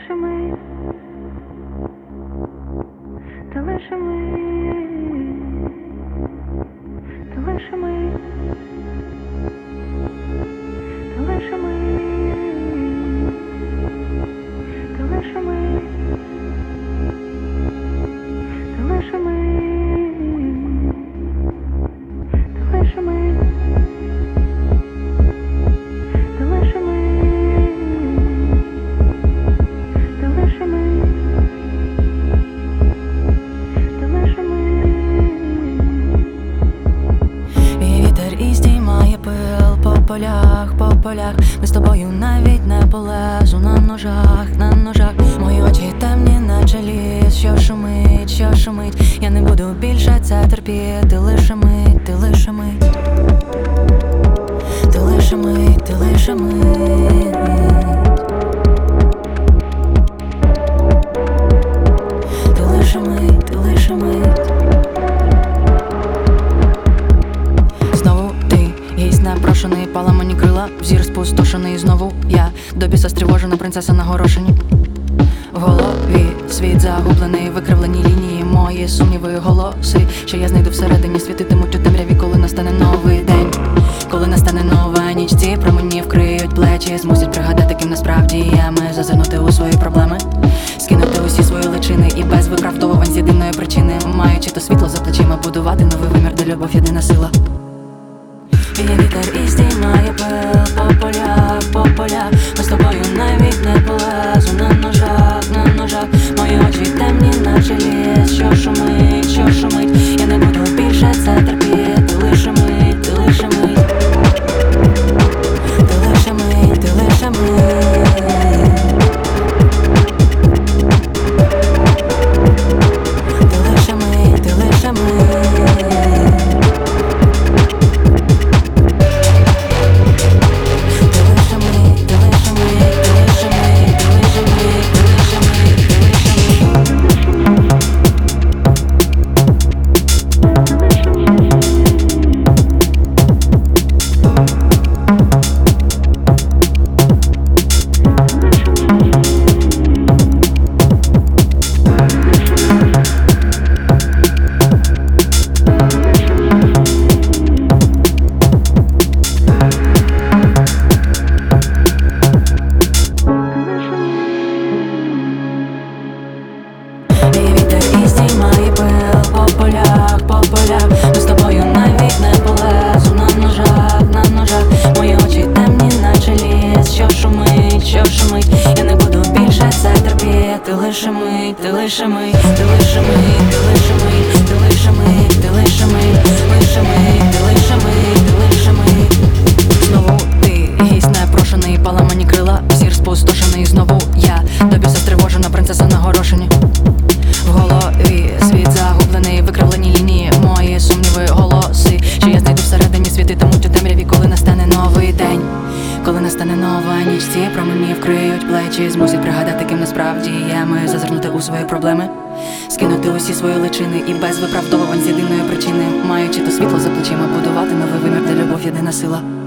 лише ми, та лише ми, та лише ми, та лише ми, та лише ми, та лише ми, та лише ми, та лише ми. По полях, ми з тобою навіть не полежу на ножах, на ножах. Мої очі темні, наче ліс, що шумить. Я не буду більше це терпіти, лише мить, ти лише мить, ти лише мить, ти лише мить, ти лише мить, ти лише мить. Непрошений, поламані крила, взір спустошений. Знову я до біса стривожена принцеса на горошині. В голові світ загублений, викривлені лінії, мої сумніви, голоси, що я знайду всередині, світитимуть у темряві, коли настане новий день, коли настане нова ніч. Ці промені вкриють плечі, змусять пригадати, ким насправді є ми. Зазирнути у свої проблеми, скинути усі свої личини і без виправдовувань з єдиної причини, маючи то світло за плечима, будувати новий вимір, де любов єдина сила. Є вітер і здіймає пил по полях, ми з тобою навіть не полезу на ножах, на ножах. Мої очі темні, наче ліс, що шумить. Я не буду більше це терпіти, лише мить, ти лише мить, ти лише мить, ти лише мить, ти лише мить, ти лише мить. Ми з тобою навіть не полезу на ножах. Мої очі темні, наче ліс, що шумить. Я не буду більше це терпіти, лише мить, ти лише мить, ти лише мить, ти лише мить, ти лише мить, ти лише мить, лише мить, ти лише мить, ти лише мить. Знову ти, гість непрошений, поламані крила, взір спустошений. Знову я до біса стривожена принцеса на горошині. В голові світ загублений, викривлені лінії, мої сумніви, голоси, що я знайду всередині, світитимуть у темряві, коли настане новий день, коли настане нова ніч. Ці промені вкриють плечі, змусять пригадати, ким насправді є ми. Зазирнути у свої проблеми, скинути усі свої личини і без виправдовувань з єдиної причини, маючи то світло за плечима, будувати новий вимір, де любов єдина сила.